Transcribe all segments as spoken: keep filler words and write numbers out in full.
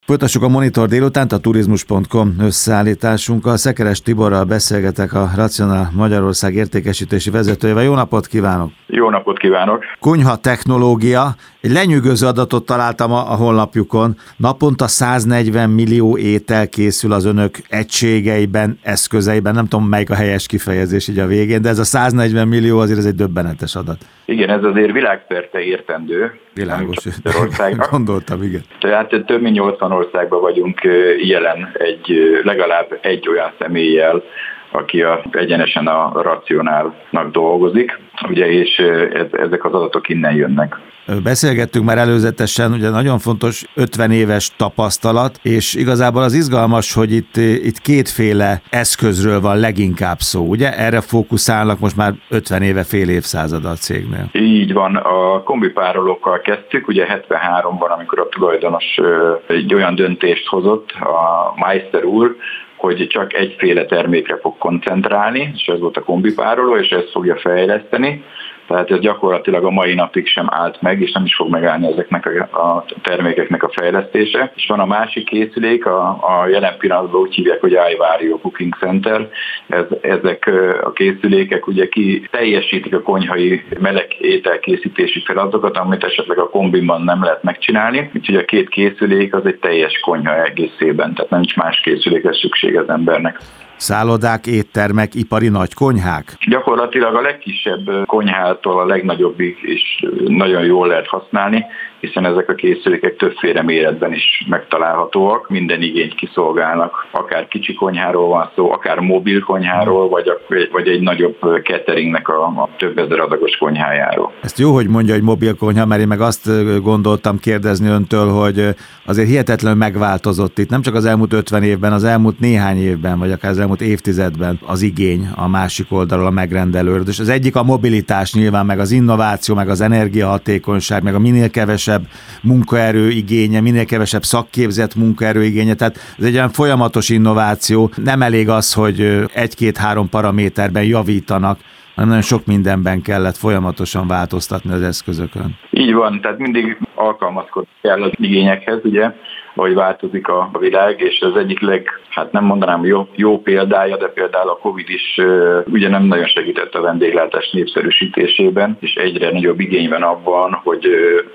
Folytassuk a Monitor délutánt, a turizmus pont com összeállításunkkal. Szekeres Tiborral beszélgetek, a Rational Magyarország értékesítési vezetőjével. Jó napot kívánok! Jó napot kívánok! Konyha technológia. Egy lenyűgöző adatot találtam a, a honlapjukon. Naponta száznegyven millió étel készül az önök egységeiben, eszközeiben. Nem tudom, melyik a helyes kifejezés így a végén, de ez a száznegyven millió azért ez egy döbbenetes adat. Igen, ez azért világszerte értendő. Világos. Gondoltam, igen. Tehát több mint nyolcvan országban vagyunk jelen egy, legalább egy olyan személlyel, aki a, egyenesen a Racionálnak dolgozik, ugye, és ez, ezek az adatok innen jönnek. Beszélgettünk már előzetesen, ugye nagyon fontos ötven éves tapasztalat, és igazából az izgalmas, hogy itt, itt kétféle eszközről van leginkább szó, ugye? Erre fókuszálnak most már ötven éve, fél évszázad a cégnél. Így van, a kombipárolókkal kezdtük, ugye hetvenháromban, amikor a tulajdonos egy olyan döntést hozott, a Meister úr, hogy csak egyféle termékre fog koncentrálni, és ez volt a kombipároló, és ezt fogja fejleszteni. Tehát ez gyakorlatilag a mai napig sem állt meg, és nem is fog megállni ezeknek a termékeknek a fejlesztése. És van a másik készülék, a, a jelen pillanatban úgy hívják, hogy iVario Cooking Center. Ez, ezek a készülékek ugye ki teljesítik a konyhai meleg ételkészítési feladatokat, amit esetleg a kombinban nem lehet megcsinálni. Úgyhogy a két készülék az egy teljes konyha egészében, tehát nem is más készülékre szükség az embernek. Szállodák, éttermek, ipari nagykonyhák? Gyakorlatilag a legkisebb konyhától a legnagyobbig is nagyon jól lehet használni, hiszen ezek a készülékek többféle méretben is megtalálhatóak, minden igényt kiszolgálnak. Akár kicsi konyháról van szó, akár mobil konyháról, vagy, a, vagy egy nagyobb cateringnek a, a több ezer adagos konyhájáról. Ezt jó, hogy mondja, hogy mobil konyha, mert én meg azt gondoltam kérdezni öntől, hogy azért hihetetlenül megváltozott itt, nem csak az elmúlt ötven évben, az elmúlt néhány évben, vagy akár az elmúlt évtizedben az igény a másik oldalról a megrendelőről. És az egyik a mobilitás nyilván, meg az innováció, meg az energiahatékonyság, meg a minél kevesebb munkaerő igénye, minél kevesebb szakképzett munkaerő igénye, tehát ez egy olyan folyamatos innováció. Nem elég az, hogy egy-két-három paraméterben javítanak, hanem nagyon sok mindenben kellett folyamatosan változtatni az eszközökön. Így van, tehát mindig alkalmazkodni kell az igényekhez, ugye, ahogy változik a világ, és az egyik leg, hát nem mondanám jó, jó példája, de például a Covid is ugye nem nagyon segített a vendéglátás népszerűsítésében, és egyre nagyobb igény van abban, hogy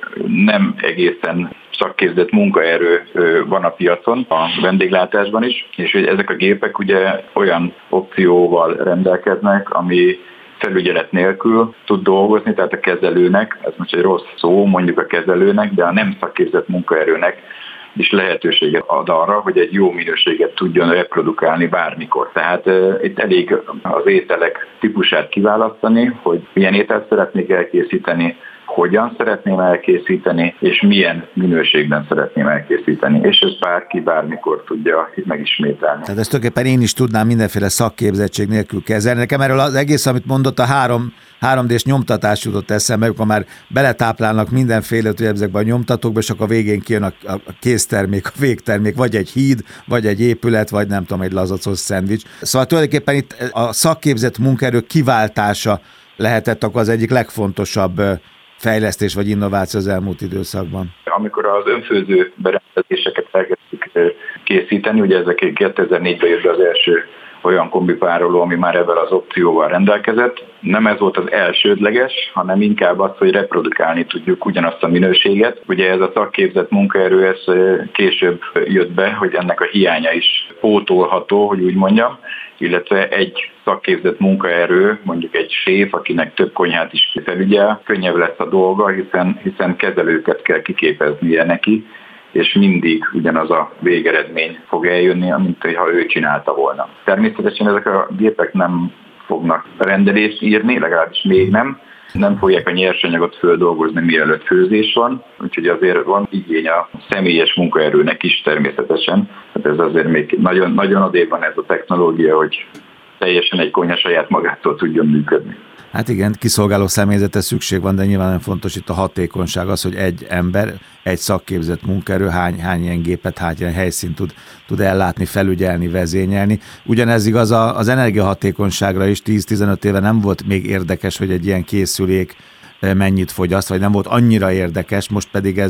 nem egészen szakképzett munkaerő van a piacon, a vendéglátásban is, és hogy ezek a gépek ugye olyan opcióval rendelkeznek, ami felügyelet nélkül tud dolgozni, tehát a kezelőnek, ez most egy rossz szó, mondjuk a kezelőnek, de a nem szakképzett munkaerőnek is lehetőséget ad arra, hogy egy jó minőséget tudjon reprodukálni bármikor. Tehát uh, itt elég az ételek típusát kiválasztani, hogy milyen ételt szeretnék elkészíteni, hogyan szeretném elkészíteni, és milyen minőségben szeretném elkészíteni. És ezt bárki bármikor tudja megismételni. Tehát ezt tulajdonképpen én is tudnám mindenféle szakképzettség nélkül kezelni. Nekem erről az egész, amit mondott, a három, három dés nyomtatás jutott eszembe, amikor már beletáplálnak mindenféle ezekben a nyomtatókba, és akkor a végén kijön a, a késztermék, a végtermék, vagy egy híd, vagy egy épület, vagy nem tudom, egy lazacos szendvics. Szóval tulajdonképpen itt a szakképzett munkaerő kiváltása lehetett akkor az egyik legfontosabb fejlesztés vagy innováció az elmúlt időszakban? Amikor az önfőző berendezéseket elkezdtük készíteni, ugye ezek kétezer-négyben jött az első olyan kombipároló, ami már ebben az opcióval rendelkezett. Nem ez volt az elsődleges, hanem inkább az, hogy reprodukálni tudjuk ugyanazt a minőséget. Ugye ez a szakképzett munkaerő, ez később jött be, hogy ennek a hiánya is pótolható, hogy úgy mondjam, illetve egy szakképzett munkaerő, mondjuk egy séf, akinek több konyhát is felügyel, könnyebb lesz a dolga, hiszen, hiszen kezelőket kell kiképeznie neki, és mindig ugyanaz a végeredmény fog eljönni, mint ha ő csinálta volna. Természetesen ezek a gépek nem fognak rendelést írni, legalábbis még nem, nem fogják a nyersanyagot földolgozni, mielőtt főzés van, úgyhogy azért van igény a személyes munkaerőnek is természetesen. Hát ez azért még nagyon, nagyon odébb van ez a technológia, hogy teljesen egy konyha saját magától tudjon működni. Hát igen, kiszolgáló személyzetre szükség van, de nyilván nem fontos itt a hatékonyság, az, hogy egy ember, egy szakképzett munkaerő hány, hány ilyen gépet, hány ilyen helyszínt tud, tud ellátni, felügyelni, vezényelni. Ugyanez igaz az energiahatékonyságra is, tíz-tizenöt éve nem volt még érdekes, hogy egy ilyen készülék mennyit fogyaszt, vagy nem volt annyira érdekes, most pedig ez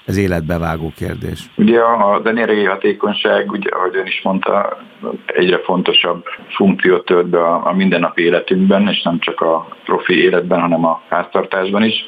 ez életbevágó kérdés. Ugye az energiahatékonyság, ugye, ahogy ön is mondta, egyre fontosabb funkciót tölt be a, a mindennapi életünkben, és nem csak a profi életben, hanem a háztartásban is.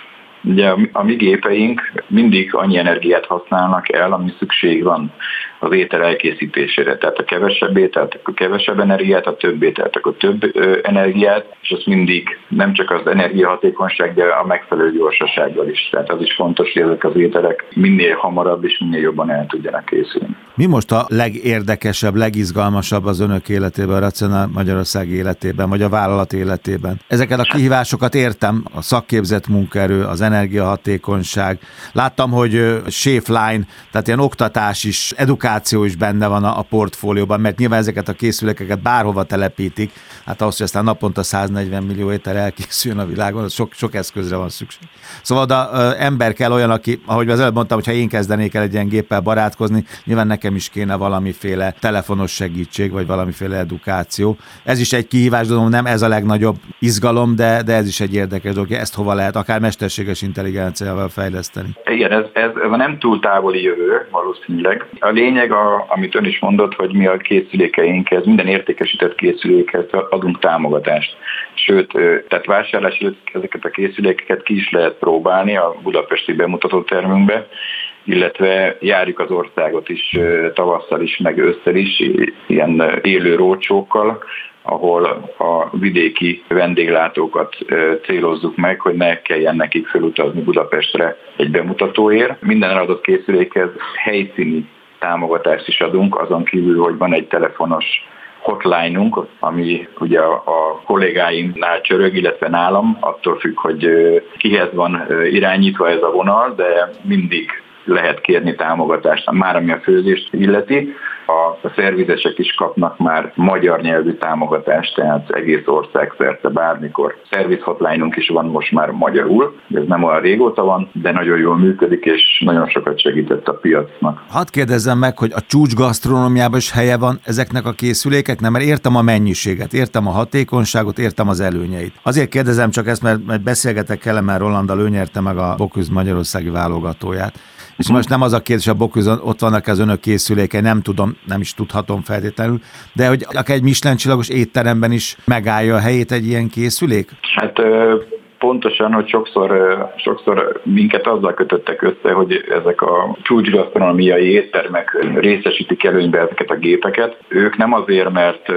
Ugye a mi gépeink mindig annyi energiát használnak el, ami szükség van az étel elkészítésére. Tehát a kevesebb ételt, akkor kevesebb energiát, a több ételt, akkor több ö, energiát, és az mindig nem csak az energiahatékonyság, de a megfelelő gyorsasággal is. Tehát az is fontos, hogy ezek az ételek minél hamarabb és minél jobban el tudjanak készülni. Mi most a legérdekesebb, legizgalmasabb az önök életében, a Racionál Magyarország életében, vagy a vállalat életében? Ezeket a kihívásokat értem, a szakképzett munkaerő, az energiahatékonyság. Láttam, hogy Safe-Line, tehát ilyen oktatás is, edukáció is benne van a portfólióban, mert nyilván ezeket a készülékeket bárhova telepítik, hát ahhoz, hogy aztán naponta száznegyven millió étel elkészüljön a világon, az sok, sok eszközre van szükség. Szóval oda ö, ember kell olyan, aki, ahogy az előbb mondtam, hogyha én kezdenék el egy ilyen géppel barátkozni, nyilván nekem is kéne valamiféle telefonos segítség, vagy valamiféle edukáció. Ez is egy kihívás, dolog, nem ez a legnagyobb izgalom, de, de ez is egy érdekes dolog, ezt hova lehet akár mesterséges intelligenciával fejleszteni. Igen, ez, ez, ez a nem túl távoli jövő valószínűleg. A lényeg, a, amit ön is mondott, hogy mi a készülékeinkhez, minden értékesített készülékhez adunk támogatást. Sőt, tehát vásárlás előtt ezeket a készülékeket ki is lehet próbálni a budapesti bemutatótermünkbe, illetve járjuk az országot is tavasszal is, meg ősszel is, ilyen élő rócsókkal, ahol a vidéki vendéglátókat célozzuk meg, hogy ne kelljen nekik felutazni Budapestre egy bemutatóért. Minden eladott készülékhez helyszíni támogatást is adunk, azon kívül, hogy van egy telefonos hotline-unk, ami ugye a kollégáimnál csörög, illetve nálam, attól függ, hogy kihez van irányítva ez a vonal, de mindig lehet kérni támogatást, már ami a főzést illeti. A szervizesek is kapnak már magyar nyelvű támogatást, tehát egész ország szerte bármikor. Service hotline-unk is van most már magyarul, ez nem olyan régóta van, de nagyon jól működik, és nagyon sokat segített a piacnak. Hadd kérdezzem meg, hogy a csúcs gasztronómiában is helye van ezeknek a készülékeknek, mert értem a mennyiséget, értem a hatékonyságot, értem az előnyeit. Azért kérdezem csak ezt, mert beszélgetek Kelemen Rolanddal, ő nyerte meg a Bocuse magyarországi válogatóját. És most nem az a kérdés, a Bocuse-on ott vannak az önök készülékei, nem tudom, nem is tudhatom feltétlenül, de hogy akár egy Michelin-csillagos étteremben is megállja a helyét egy ilyen készülék? Hát pontosan, hogy sokszor, sokszor minket azzal kötöttek össze, hogy ezek a csúcsgasztronómiai éttermek részesítik előnybe ezeket a gépeket. Ők nem azért, mert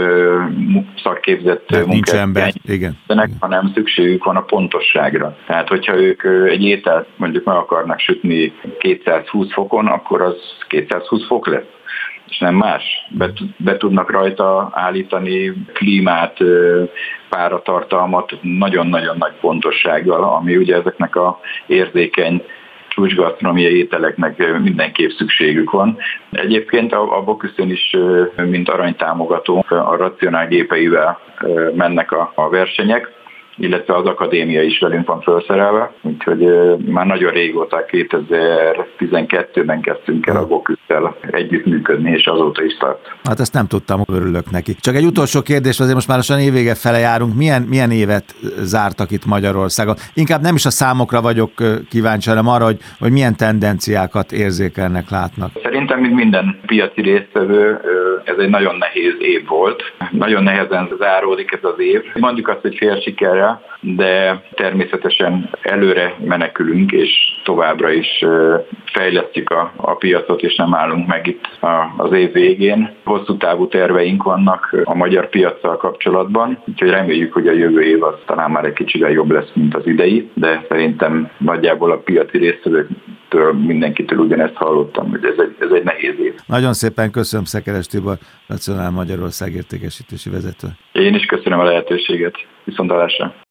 szakképzett munkát igényenek, hanem szükségük van a pontosságra. Tehát, hogyha ők egy ételt mondjuk meg akarnak sütni kétszázhúsz fokon, akkor az kétszázhúsz fok lesz, és nem más. Be, be tudnak rajta állítani klímát, páratartalmat nagyon-nagyon nagy pontossággal, ami ugye ezeknek a érzékeny csúcsgasztronómiai ételeknek mindenképp szükségük van. Egyébként a, a Bocuse-on is, mint aranytámogató, a Racionál gépeivel mennek a, a versenyek, illetve az akadémia is velünk van felszerelve, úgyhogy már nagyon régóta, kétezer-tizenkettőben kezdtünk el a Bocuse-tel együttműködni, és azóta is tart. Hát ezt nem tudtam, örülök neki. Csak egy utolsó kérdés, azért most már lassan évvége fele járunk. Milyen, milyen évet zártak itt Magyarországon? Inkább nem is a számokra vagyok kíváncsi, hanem arra, hogy, hogy milyen tendenciákat érzékelnek, látnak. Szerintem, mint minden piaci résztvevő, ez egy nagyon nehéz év volt. Nagyon nehezen záródik ez az év. Mondjuk azt, hogy fél sikerre, de természetesen előre menekülünk, és továbbra is fejlesztjük a, a piacot, és nem állunk meg itt a, az év végén. Hosszú távú terveink vannak a magyar piaccal kapcsolatban, úgyhogy reméljük, hogy a jövő év az talán már egy kicsivel jobb lesz, mint az idei, de szerintem nagyjából a piaci résztvevőktől mindenkitől ugyanezt hallottam, hogy ez egy, ez egy nehéz év. Nagyon szépen köszönöm, Szekeres Tibor, Racionál Magyarország értékesítési vezető. Én is köszönöm a lehetőséget. Viszontlátásra.